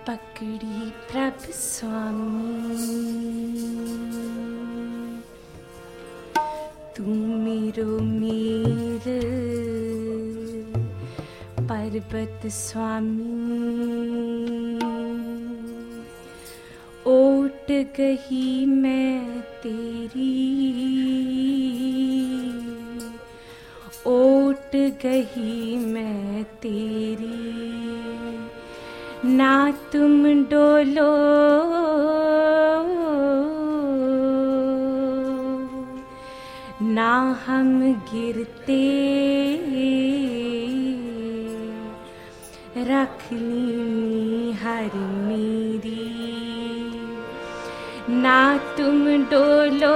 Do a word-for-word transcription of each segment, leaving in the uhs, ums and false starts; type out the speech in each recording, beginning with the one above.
पकड़ी प्रभ स्वामी, तू मेरो मेर पर्वत स्वामी। ओट गही मैं तेरी, ओट गही मैं तेरी, ना तुम डोलो ना हम गिरते, रख ली हर मेरी, ना तुम डोलो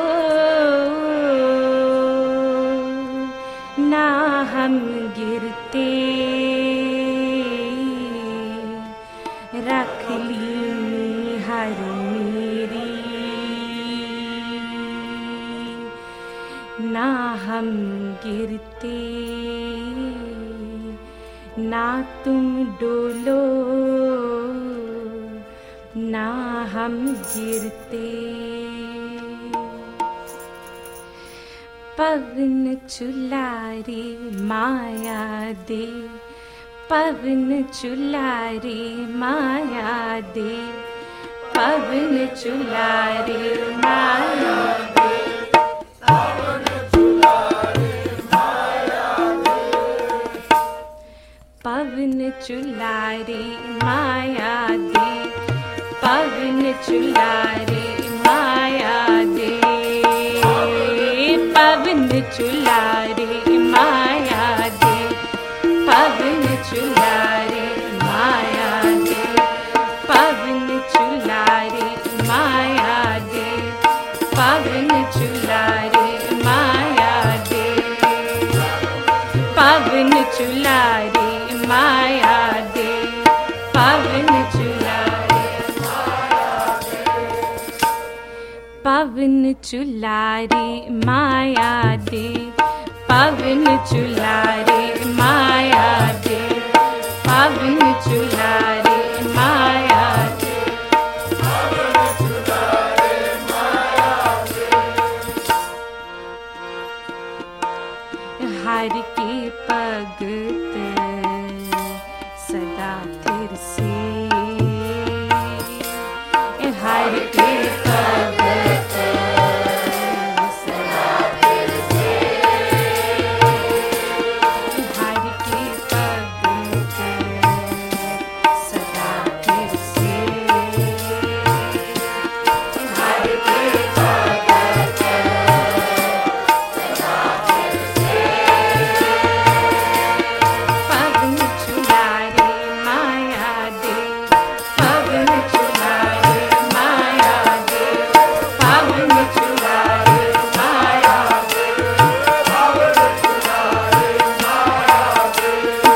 ना हम गिरते, रख ली हर मेरी, ना हम गिरते ना तुम डोलो ना हम गिरते। पवन चुलारे माया दे, पवन चुलारे माया दे, पवन चुलारे माया दे, पवन चुलारे माया दे, पवन चुलारे माया दे, पवन चुलारे माया दे, पवन चुलारे माया दे, पवन चुलारे माया दे, पवन चुलारे माया दे, पवन चुलारे माया दे, पवन चुलारे माया दे, पवन चुलारे माया दे, पवन चुलारे माया दे, पवन चुलारे माया दे, पवन चुलारे माया दे, पवन चुलारे माया दे। हर के भगत सदा फिर से, हर के भगत सदा फिर से, हर के भगत सदा फिर से, हर के भगत सदा फिर से। पवन चुलारे माया दे, पवन चुलारे माया दे, पवन चुलारे माया दे, पवन चुलारे माया दे,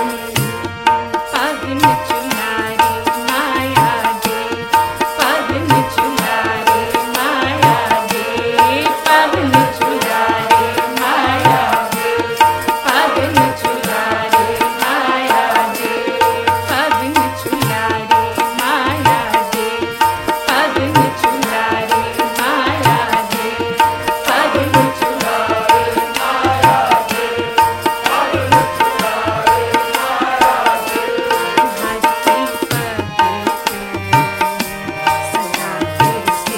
पवन चुलारे माया दे, पवन चुलारे माया दे, पवन चुलारे माया दे, पवन चुलारे माया दे, पवन चुलारे माया दे, पवन चुलारे माया दे, पवन चुलारे माया दे, पवन चुलारे माया दे। हर के भगत सदा फिर से,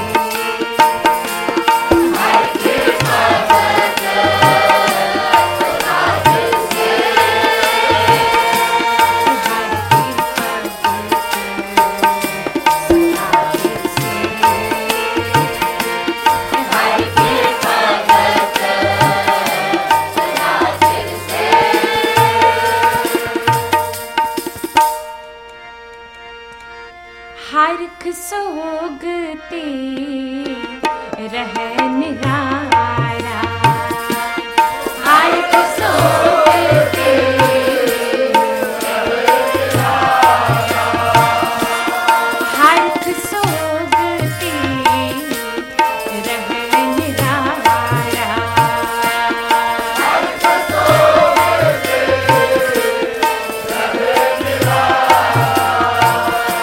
हर के भगत सदा फिर से, हर के हरख सोगते रह निरारा, हरख सोगते हरख सोगते रह निरारा, हरख सोगते रह निरारा।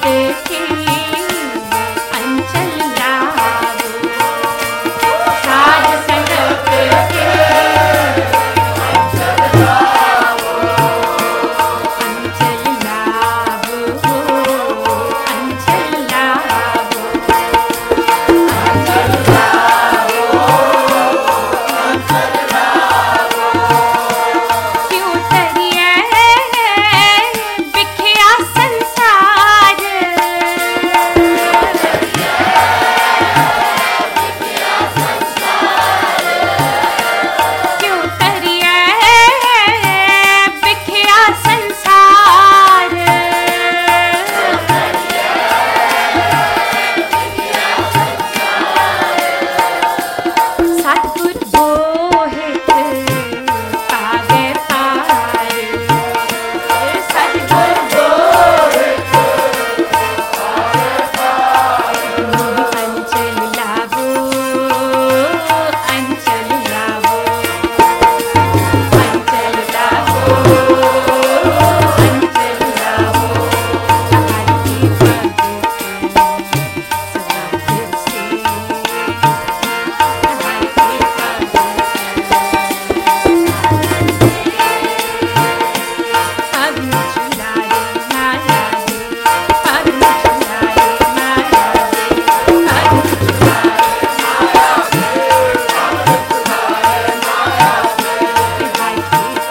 के अंचल लावो, साज सड़क के अंचल लावो, अंचल लावो, अंचल लावो, अंचल लावो, अंचल लावो। क्यों तरिए बिखया संसार, क्यों तरिए बिखया संसार, सतगुर बोहित पागे पार, सतगुर बोहित अंचल लावो, अंचल लावो, अंचल लावो, अंचल लावो। हरि भक्त सदा दिल से, हरि भक्त पवन चुराए माया दे, पवन चुराए माया दे, पवन चुराए माया दे, पवन चुराए माया दे। हरि भक्त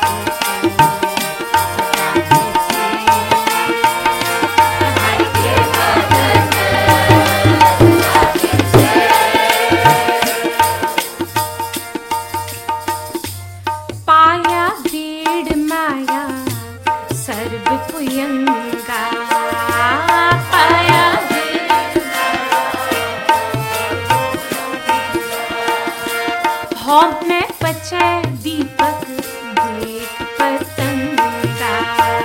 पाया बीड़ माया सर्व पुयंगा, पाया बीड़ होम में पचे दीपक देख पतंगा,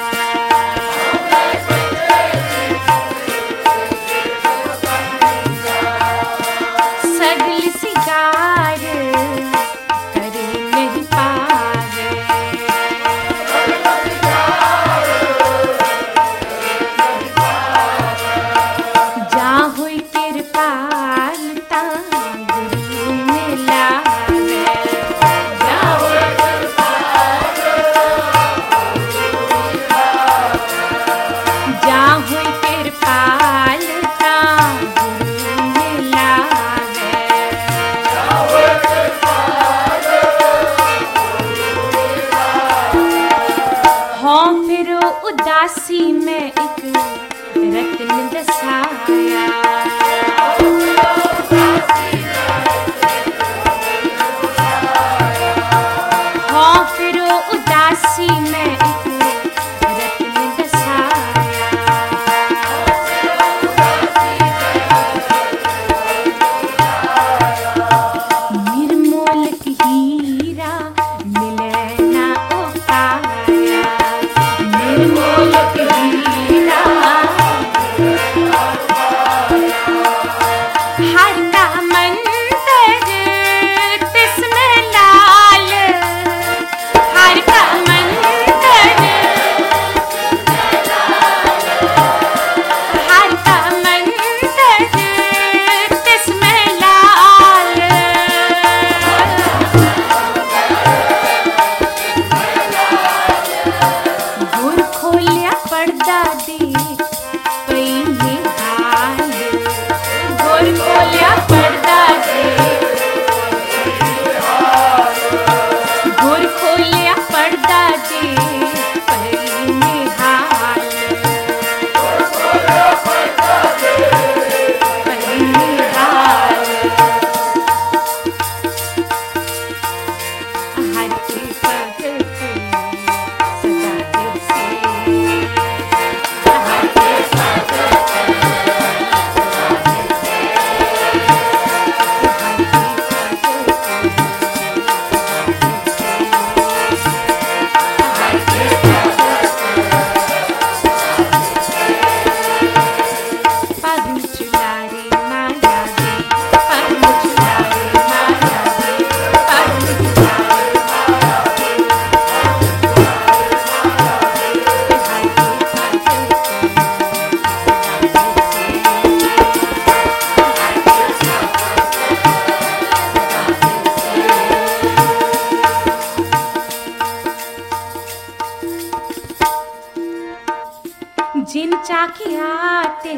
सगल सिगार करे नहीं पावे, जा हुई कृपालता गुरु मिलावे, जा हुई जा हुई कृपालता गुरु मिलावे, हों फिर उदासी में एक रत्न दसाया, हों फिर उदासी में एक रत्न दसाया, निर्मोलक हीरा मिले ना ओ पाया, निर्मोलक हीरा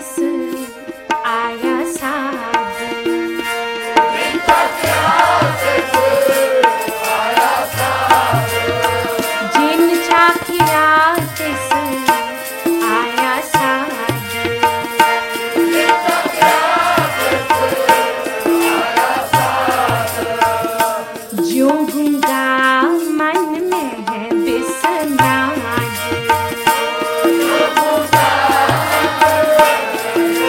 तिस आया साध। जिन चाखिया तिस आया साध। ज्यों गूंगा मन में है बिसनाद।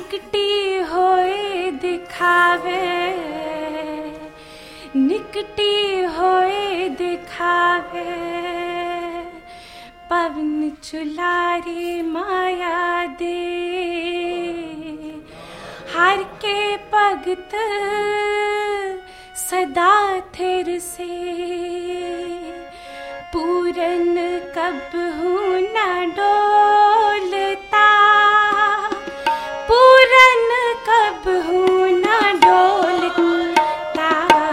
निकटी होए दिखावे, निकटी होए दिखावे, पवन चुलारे माया दे। हर के भगत सदा थिर से, पूरन कब हूँ न डोलता, पूरन कब हूँ न डोलता,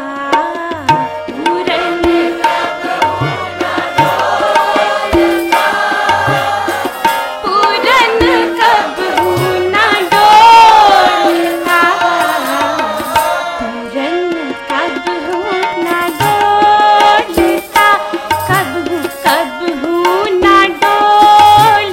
पूरन कब हूँ न डोलता, पूरन कब हूँ न डोलता, पूरन कब हूँ न डोलता, कब हूँ कब हूँ न डोलता।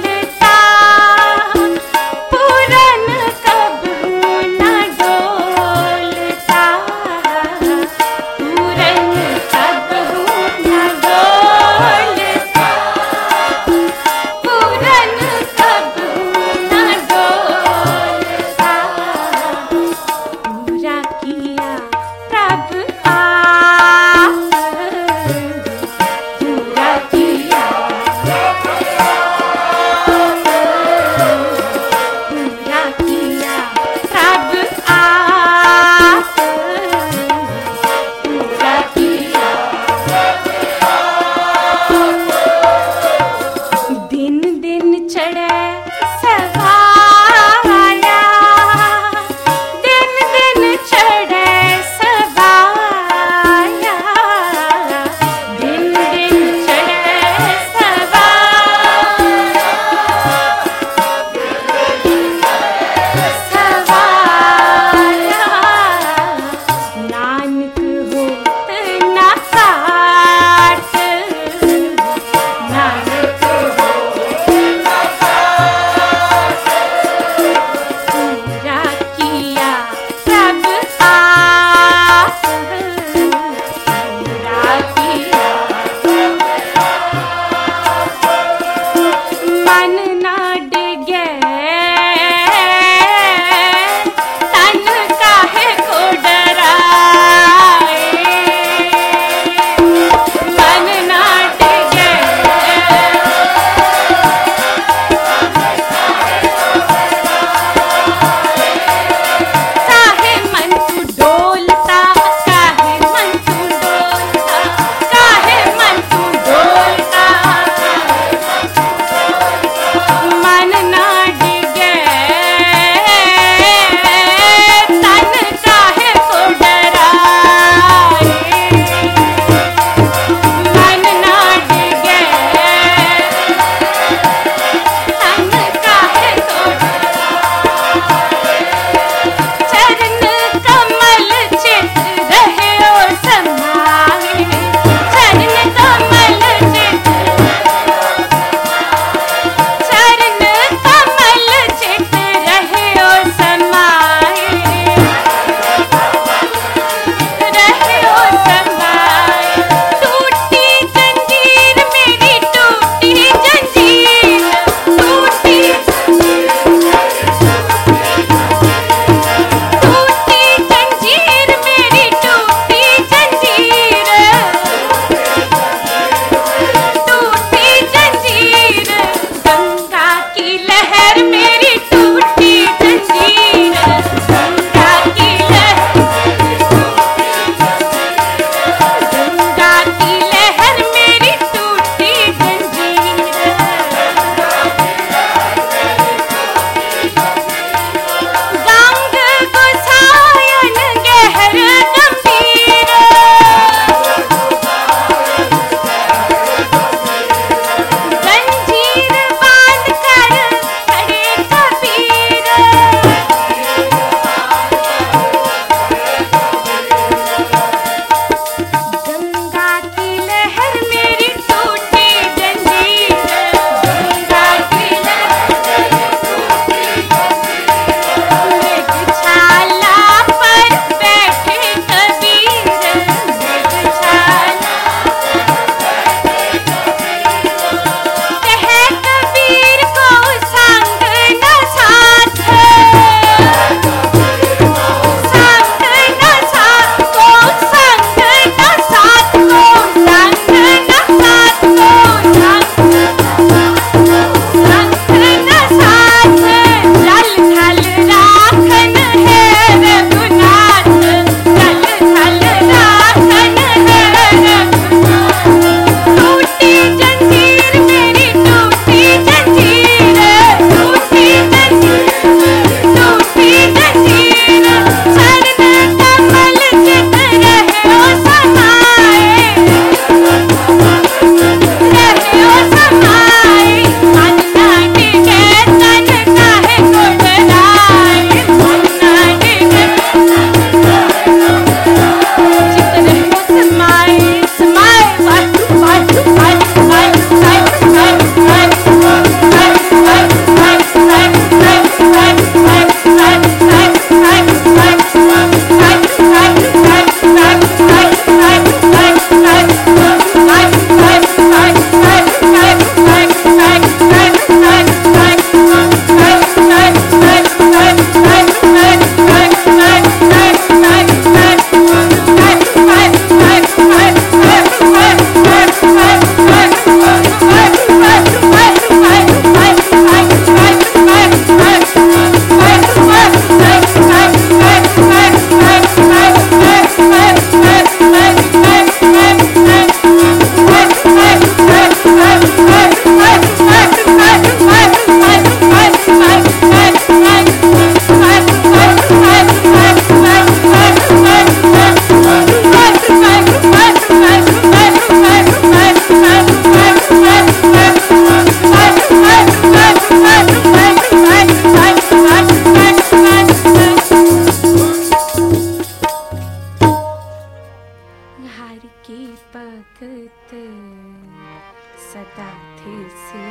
भगत सदा थे से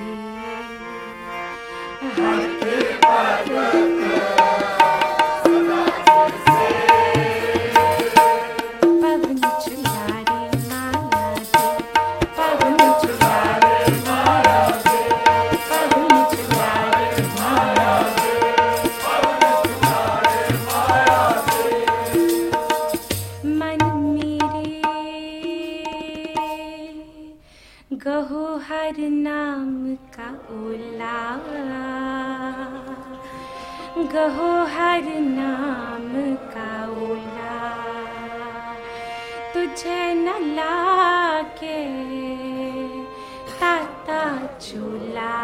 हर के भगत सदा थे से पवन चुलारे माया दे पवन चुलारे माया दे पवन चुलारे माया दे पवन चुलारे माया दे मन मेरे गहो हर नाम का ओला गहो हर नाम का ओला तुझे न लाके ताता चूला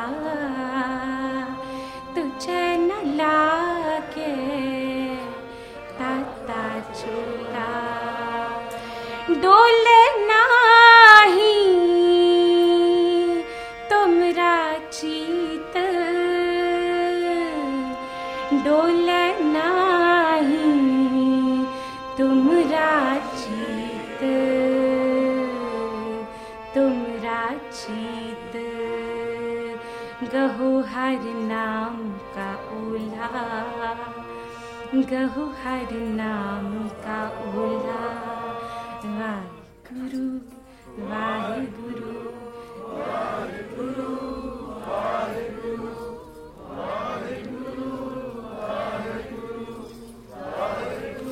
तुझे न लाके ताता चूला डोले नाही तुमरा चीत डोले नाही तुमरा चीत तुमरा चीत गहो हर नाम का ओला गहो हर नाम का ओला